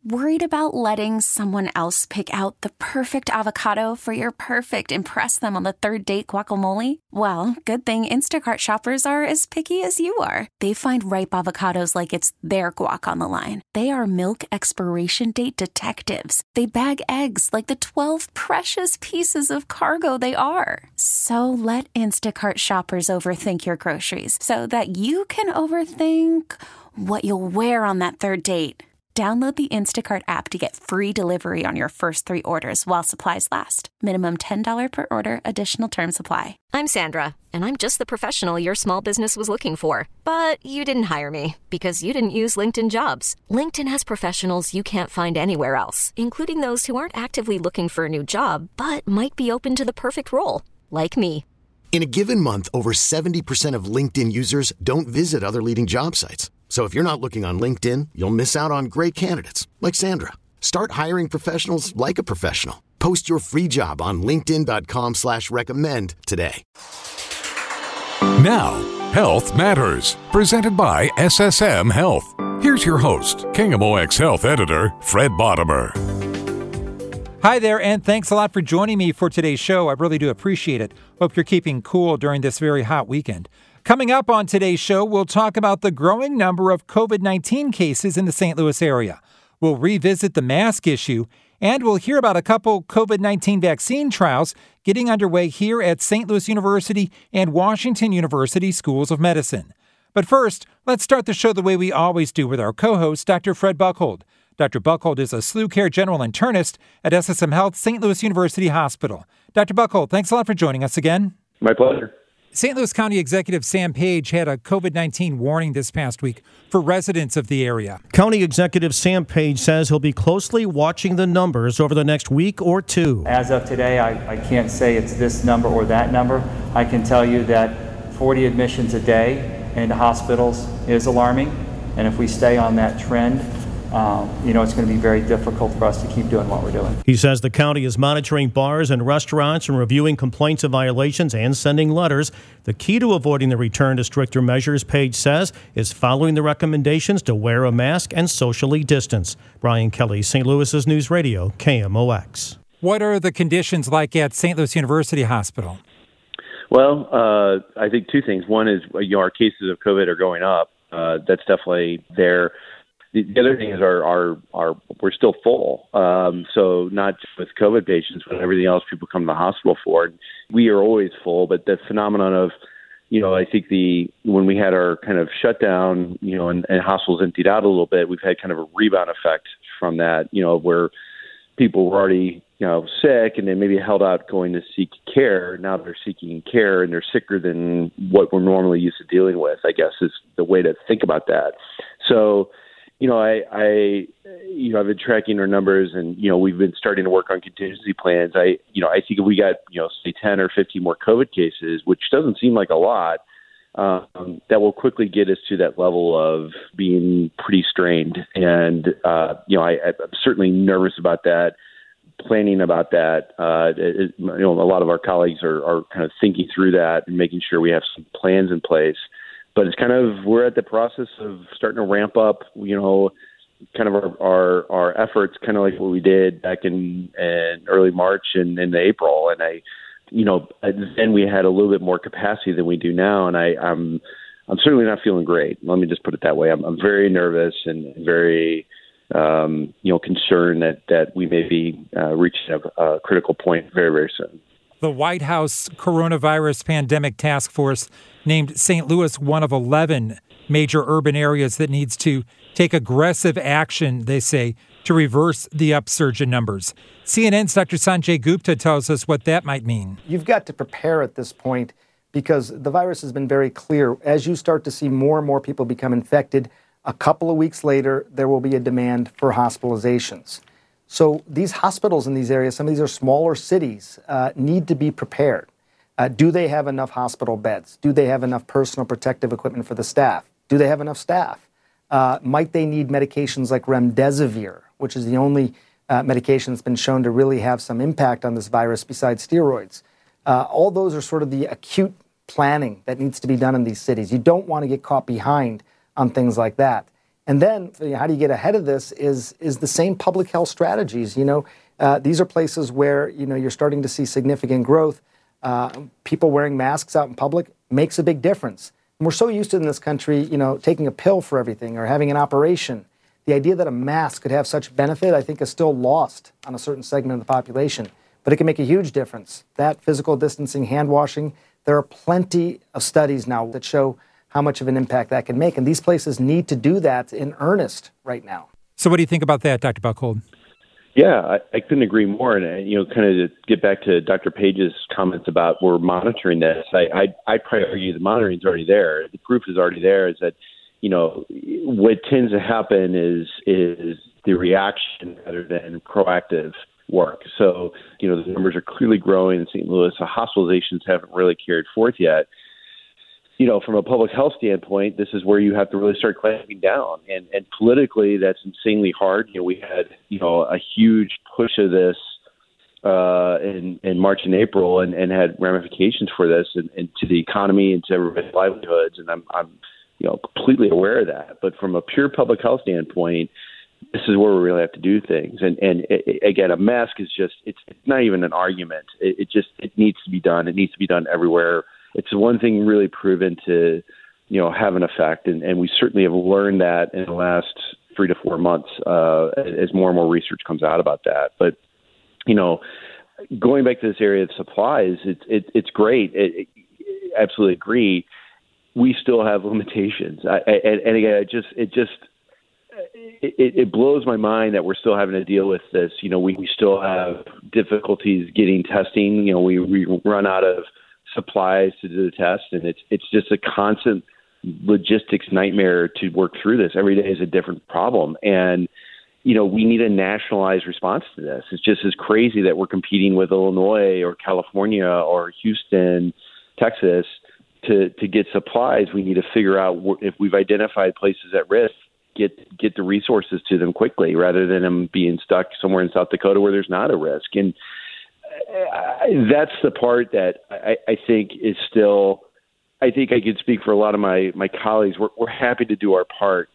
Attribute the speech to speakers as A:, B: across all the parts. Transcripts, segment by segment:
A: Worried about letting someone else pick out the perfect avocado for your perfect impress them on the third date guacamole? Well, good thing Instacart shoppers are as picky as you are. They find ripe avocados like it's their guac on the line. They are milk expiration date detectives. They bag eggs like the 12 precious pieces of cargo they are. So let Instacart shoppers overthink your groceries so that you can overthink what you'll wear on that third date. Download the Instacart app to get free delivery on your first 3 orders while supplies last. Minimum $10 per order. Additional terms apply.
B: I'm Sandra, and I'm just the professional your small business was looking for. But you didn't hire me because you didn't use LinkedIn Jobs. LinkedIn has professionals you can't find anywhere else, including those who aren't actively looking for a new job, but might be open to the perfect role, like me.
C: In a given month, over 70% of LinkedIn users don't visit other leading job sites. So if you're not looking on LinkedIn, you'll miss out on great candidates like Sandra. Start hiring professionals like a professional. Post your free job on linkedin.com/recommend today.
D: Now, Health Matters, presented by SSM Health. Here's your host, KMOX Health Editor, Fred Bottomer.
E: Hi there, and thanks a lot for joining me for today's show. I really do appreciate it. Hope you're keeping cool during this very hot weekend. Coming up on today's show, we'll talk about the growing number of COVID-19 cases in the St. Louis area. We'll revisit the mask issue, and we'll hear about a couple COVID-19 vaccine trials getting underway here at St. Louis University and Washington University Schools of Medicine. But first, let's start the show the way we always do with our co-host, Dr. Fred Buchhold. Dr. Buchhold is a SLU Care General Internist at SSM Health St. Louis University Hospital. Dr. Buchhold, thanks a lot for joining us again.
F: My pleasure.
E: St. Louis County Executive Sam Page had a COVID-19 warning this past week for residents of the area.
G: County Executive Sam Page says he'll be closely watching the numbers over the next week or two.
H: As of today, I can't say it's this number or that number. I can tell you that 40 admissions a day into hospitals is alarming, and if we stay on that trend, it's going to be very difficult for us to keep doing what we're doing.
G: He says the county is monitoring bars and restaurants and reviewing complaints of violations and sending letters. The key to avoiding the return to stricter measures, Page says, is following the recommendations to wear a mask and socially distance. Brian Kelly, St. Louis's News Radio, KMOX.
E: What are the conditions like at St. Louis University Hospital?
F: Well, I think two things. One is our cases of COVID are going up. That's definitely there. The other thing is we're still full. So not just with COVID patients, but everything else people come to the hospital for. We are always full, but the phenomenon of, I think when we had our kind of shutdown, and hospitals emptied out a little bit, we've had kind of a rebound effect from that, where people were already, sick and they maybe held out going to seek care. Now they're seeking care and they're sicker than what we're normally used to dealing with, I guess is the way to think about that. So, I've been tracking our numbers and, we've been starting to work on contingency plans. I think if we got, say 10 or 15 more COVID cases, which doesn't seem like a lot, that will quickly get us to that level of being pretty strained. And, I'm certainly nervous about that, planning about that. A lot of our colleagues are kind of thinking through that and making sure we have some plans in place. But it's we're at the process of starting to ramp up, kind of our efforts, kind of like what we did back in early March and in April. And then we had a little bit more capacity than we do now. And I'm certainly not feeling great. Let me just put it that way. I'm very nervous and very, concerned that we may be reaching a critical point very, very soon.
E: The White House Coronavirus Pandemic Task Force named St. Louis one of 11 major urban areas that needs to take aggressive action, they say, to reverse the upsurge in numbers. CNN's Dr. Sanjay Gupta tells us what that might mean.
I: You've got to prepare at this point because the virus has been very clear. As you start to see more and more people become infected, a couple of weeks later, there will be a demand for hospitalizations. So these hospitals in these areas, some of these are smaller cities, need to be prepared. Do they have enough hospital beds? Do they have enough personal protective equipment for the staff? Do they have enough staff? Might they need medications like remdesivir, which is the only medication that's been shown to really have some impact on this virus besides steroids? All those are sort of the acute planning that needs to be done in these cities. You don't want to get caught behind on things like that. And then how do you get ahead of this is the same public health strategies. These are places where, you're starting to see significant growth. People wearing masks out in public makes a big difference. And we're so used to in this country, taking a pill for everything or having an operation. The idea that a mask could have such benefit, I think, is still lost on a certain segment of the population. But it can make a huge difference. That physical distancing, hand washing, there are plenty of studies now that show how much of an impact that can make. And these places need to do that in earnest right now.
E: So what do you think about that, Dr. Buchhold?
F: Yeah, I couldn't agree more. And, kind of to get back to Dr. Page's comments about we're monitoring this, I'd probably argue the monitoring is already there. The proof is already there is that, what tends to happen is the reaction rather than proactive work. So, the numbers are clearly growing in St. Louis. The hospitalizations haven't really carried forth yet. From a public health standpoint, this is where you have to really start clamping down. And politically, that's insanely hard. We had, a huge push of this in March and April and had ramifications for this and to the economy and to everybody's livelihoods. And I'm completely aware of that. But from a pure public health standpoint, this is where we really have to do things. And again, a mask is just, it's not even an argument. It needs to be done. It needs to be done everywhere. It's the one thing really proven to, have an effect. And we certainly have learned that in the last 3 to 4 months as more and more research comes out about that. But, going back to this area of supplies, it's great. Absolutely agree. We still have limitations. And again, it blows my mind that we're still having to deal with this. We still have difficulties getting testing. We run out of supplies to do the test, and it's just a constant logistics nightmare to work through this. Every day is a different problem, and we need a nationalized response to this. It's just as crazy that we're competing with Illinois or California or Houston, Texas to get supplies. We need to figure out if we've identified places at risk, get the resources to them quickly rather than them being stuck somewhere in South Dakota where there's not a risk. And that's the part that I think is still, I think I could speak for a lot of my colleagues. We're happy to do our part.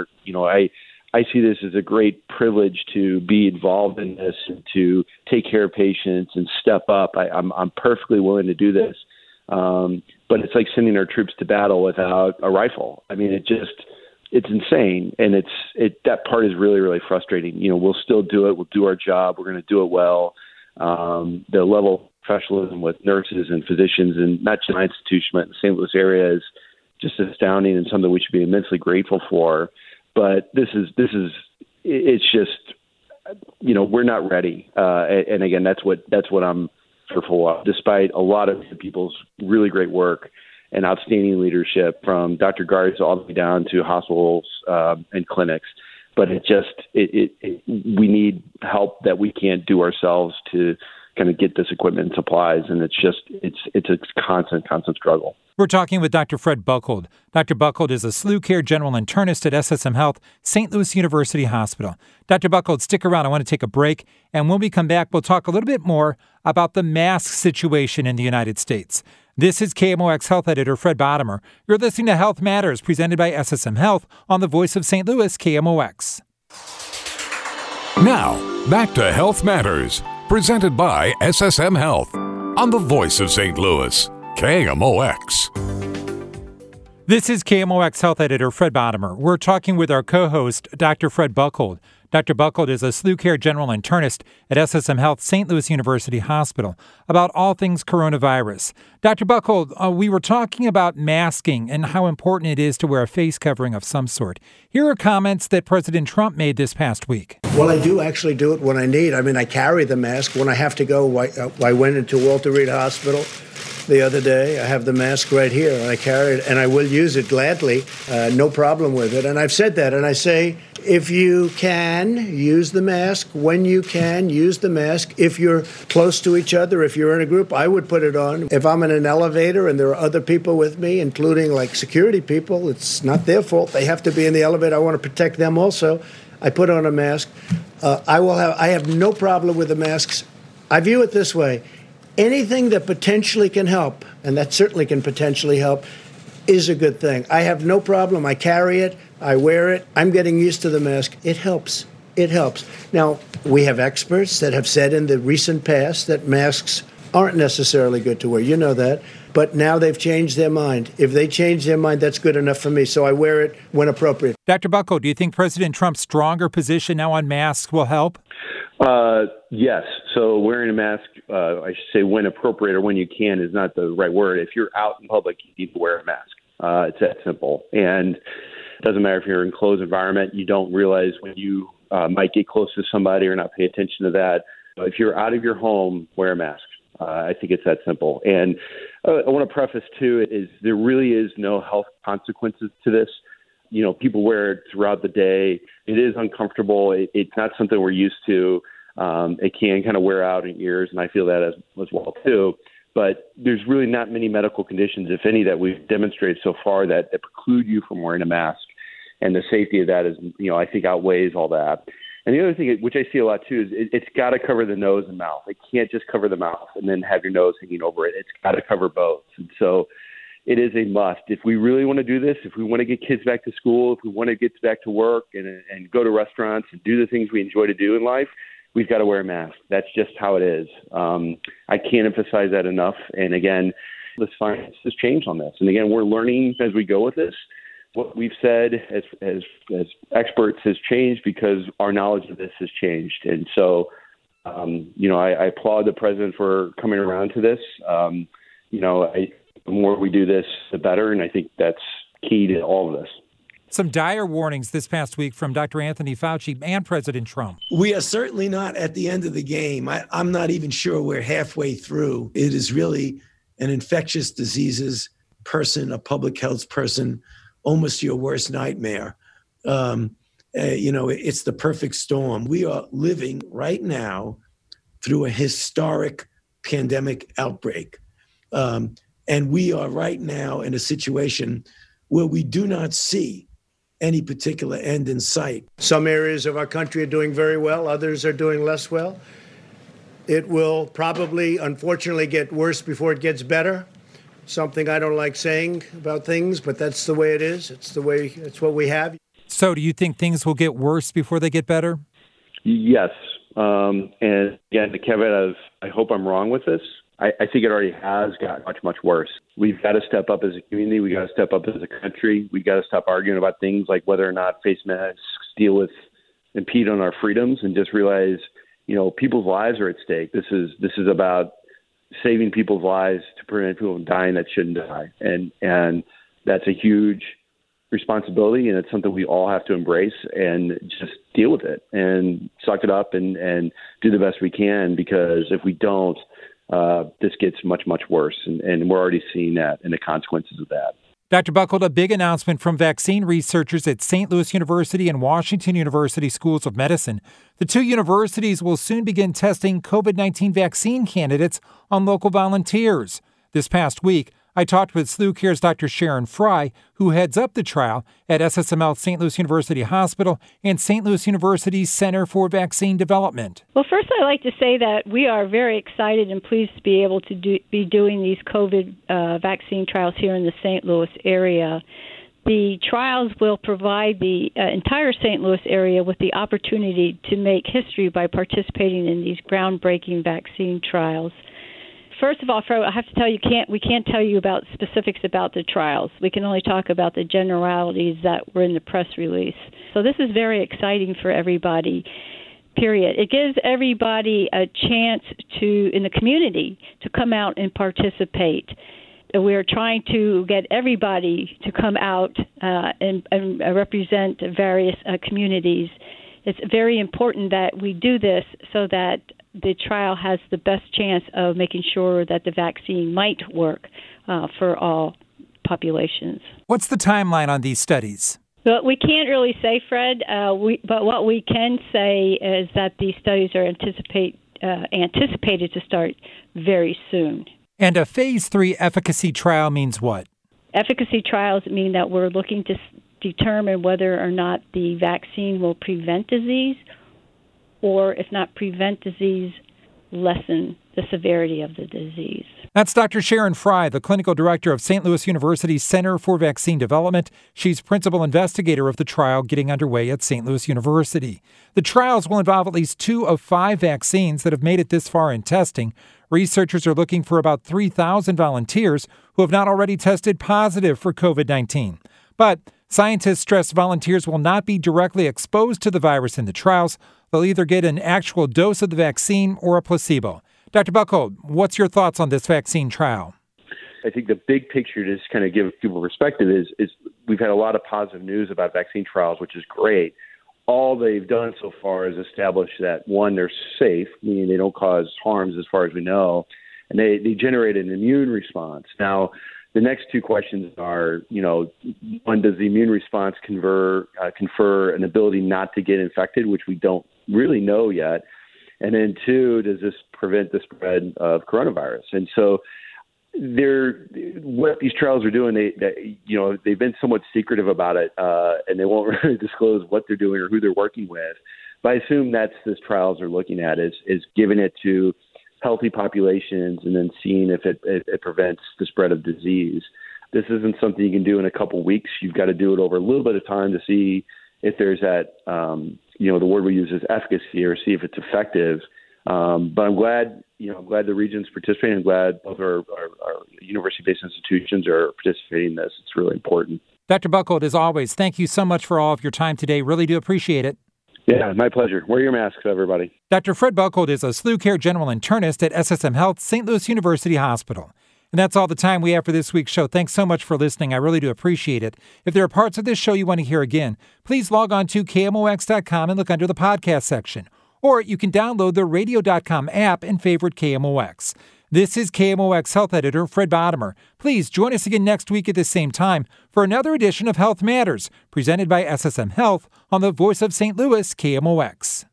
F: I see this as a great privilege to be involved in this and to take care of patients and step up. I'm perfectly willing to do this. But it's like sending our troops to battle without a rifle. I mean, it's insane. And that part is really, really frustrating. We'll still do it. We'll do our job. We're going to do it well. The level of professionalism with nurses and physicians and not just my institution, but in the St. Louis area is just astounding and something we should be immensely grateful for. But it's just, we're not ready. And again, that's what I'm fearful of, despite a lot of people's really great work and outstanding leadership from Dr. Garza all the way down to hospitals and clinics. But we need help that we can't do ourselves to kind of get this equipment and supplies. And it's a constant struggle.
E: We're talking with Dr. Fred Buchhold. Dr. Buchhold is a SLU Care General Internist at SSM Health, St. Louis University Hospital. Dr. Buchhold, stick around. I want to take a break. And when we come back, we'll talk a little bit more about the mask situation in the United States. This is KMOX Health Editor Fred Bottomer. You're listening to Health Matters, presented by SSM Health on the Voice of St. Louis, KMOX.
D: Now, back to Health Matters, presented by SSM Health on the Voice of St. Louis, KMOX.
E: This is KMOX Health Editor Fred Bottomer. We're talking with our co-host, Dr. Fred Buchhold. Dr. Buchhold is a SLU Care General Internist at SSM Health St. Louis University Hospital about all things coronavirus. Dr. Buchhold, we were talking about masking and how important it is to wear a face covering of some sort. Here are comments that President Trump made this past week.
J: Well, I do actually do it when I need. I mean, I carry the mask when I have to go. I went into Walter Reed Hospital the other day. I have the mask right here, and I carry it, and I will use it gladly. No problem with it. And I've said that, and I say, if you can, use the mask. When you can, use the mask. If you're close to each other, if you're in a group, I would put it on. If I'm in an elevator and there are other people with me, including like security people, it's not their fault. They have to be in the elevator. I want to protect them also. I put on a mask. I have no problem with the masks. I view it this way. Anything that potentially can help, and that certainly can potentially help, is a good thing. I have no problem. I carry it. I wear it. I'm getting used to the mask. It helps. It helps. Now, we have experts that have said in the recent past that masks aren't necessarily good to wear. You know that. But now they've changed their mind. If they change their mind, that's good enough for me. So I wear it when appropriate.
E: Dr. Bucko, do you think President Trump's stronger position now on masks will help?
F: Yes. So wearing a mask, I should say when appropriate or when you can is not the right word. If you're out in public, you need to wear a mask. It's that simple. And it doesn't matter if you're in a closed environment, you don't realize when you might get close to somebody or not pay attention to that. If you're out of your home, wear a mask. I think it's that simple. And I want to preface, too, is there really is no health consequences to this. You know, people wear it throughout the day. It is uncomfortable. It's not something we're used to. It can kind of wear out in ears, and I feel that as well, too. But there's really not many medical conditions, if any, that we've demonstrated so far that preclude you from wearing a mask. And the safety of that is, you know, I think outweighs all that. And the other thing, which I see a lot too, is it's got to cover the nose and mouth. It can't just cover the mouth and then have your nose hanging over it. It's got to cover both. And so it is a must. If we really want to do this, if we want to get kids back to school, if we want to get back to work and go to restaurants and do the things we enjoy to do in life, we've got to wear a mask. That's just how it is. I can't emphasize that enough. And again, the science has changed on this. And again, we're learning as we go with this. What we've said as experts has changed because our knowledge of this has changed. And so, you know, I applaud the president for coming around to this. You know, the more we do this, the better. And I think that's key to all of this.
E: Some dire warnings this past week from Dr. Anthony Fauci and President Trump.
K: We are certainly not at the end of the game. I'm not even sure we're halfway through. It is really an infectious diseases person, a public health person, almost your worst nightmare. You know, it's the perfect storm. We are living right now through a historic pandemic outbreak. And we are right now in a situation where we do not see any particular end in sight.
J: Some areas of our country are doing very well. Others are doing less well. It will probably, unfortunately, get worse before it gets better. Something I don't like saying about things, but that's the way it is. It's what we have.
E: So do you think things will get worse before they get better?
F: Yes. And again, the caveat of, I hope I'm wrong with this. I think it already has got much, much worse. We've got to step up as a community. We've got to step up as a country. We've got to stop arguing about things like whether or not face masks impede on our freedoms and just realize, you know, people's lives are at stake. This is about saving people's lives to prevent people from dying that shouldn't die. And that's a huge responsibility, and it's something we all have to embrace and just deal with it and suck it up and do the best we can, because if we don't, this gets much, much worse. And we're already seeing that and the consequences of that.
E: Dr. Buckold, a big announcement from vaccine researchers at St. Louis University and Washington University Schools of Medicine. The two universities will soon begin testing COVID-19 vaccine candidates on local volunteers. This past week, I talked with SLU Care's Dr. Sharon Fry, who heads up the trial at SSML St. Louis University Hospital and St. Louis University's Center for Vaccine Development.
L: Well, first I'd like to say that we are very excited and pleased to be able to be doing these COVID vaccine trials here in the St. Louis area. The trials will provide the entire St. Louis area with the opportunity to make history by participating in these groundbreaking vaccine trials. First of all, Fred, I have to tell you, we can't tell you about specifics about the trials. We can only talk about the generalities that were in the press release. So this is very exciting for everybody, period. It gives everybody a chance in the community to come out and participate. We're trying to get everybody to come out and represent various communities. It's very important that we do this so that the trial has the best chance of making sure that the vaccine might work for all populations.
E: What's the timeline on these studies?
L: Well, we can't really say, Fred, but what we can say is that these studies are anticipated to start very soon.
E: And a Phase 3 efficacy trial means what?
L: Efficacy trials mean that we're looking to determine whether or not the vaccine will prevent disease, or if not prevent disease, lessen the severity of the disease.
E: That's Dr. Sharon Fry, the clinical director of St. Louis University's Center for Vaccine Development. She's principal investigator of the trial getting underway at St. Louis University. The trials will involve at least 2 of 5 vaccines that have made it this far in testing. Researchers are looking for about 3,000 volunteers who have not already tested positive for COVID-19. But scientists stress volunteers will not be directly exposed to the virus in the trials. They'll either get an actual dose of the vaccine or a placebo. Dr. Buchhold, what's your thoughts on this vaccine trial?
F: I think the big picture, to just kind of give people perspective, is we've had a lot of positive news about vaccine trials, which is great. All they've done so far is establish that, one, they're safe, meaning they don't cause harms as far as we know, and they generate an immune response. Now, the next 2 questions are, one, does the immune response confer an ability not to get infected, which we don't really know yet? And then 2, does this prevent the spread of coronavirus? And so what these trials are doing, they've been somewhat secretive about it, and they won't really disclose what they're doing or who they're working with. But I assume that's this trials are looking at is giving it to healthy populations and then seeing if it prevents the spread of disease. This isn't something you can do in a couple of weeks. You've got to do it over a little bit of time to see if there's that, the word we use is efficacy, or see if it's effective. But I'm glad the region's participating. I'm glad both our university-based institutions are participating in this. It's really important.
E: Dr. Buchhold, as always, thank you so much for all of your time today. Really do appreciate it.
F: Yeah, my pleasure. Wear your masks, everybody.
E: Dr. Fred Buchhold is a SLU Care General Internist at SSM Health, St. Louis University Hospital. And that's all the time we have for this week's show. Thanks so much for listening. I really do appreciate it. If there are parts of this show you want to hear again, please log on to KMOX.com and look under the podcast section. Or you can download the radio.com app and favorite KMOX. This is KMOX Health Editor Fred Bottomer. Please join us again next week at the same time for another edition of Health Matters, presented by SSM Health on the Voice of St. Louis, KMOX.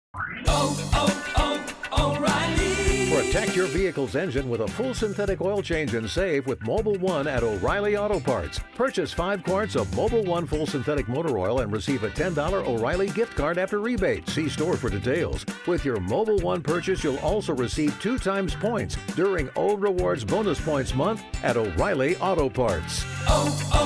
M: Protect your vehicle's engine with a full synthetic oil change and save with Mobil 1 at O'Reilly Auto Parts. Purchase 5 quarts of Mobil 1 full synthetic motor oil and receive a $10 O'Reilly gift card after rebate. See store for details. With your Mobil 1 purchase, you'll also receive 2 times points during O Rewards Bonus Points Month at O'Reilly Auto Parts.